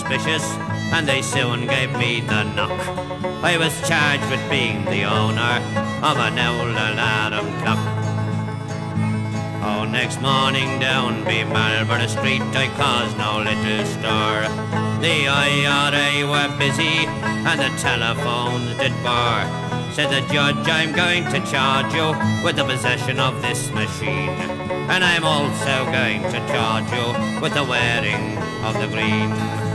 suspicious, and they soon gave me the knock. I was charged with being the owner of an old alarm clock. Oh, next morning down by Marlborough Street I caused no little stir. The IRA were busy and the telephones did bar. Said the judge, I'm going to charge you with the possession of this machine, and I'm also going to charge you with the wearing of the green.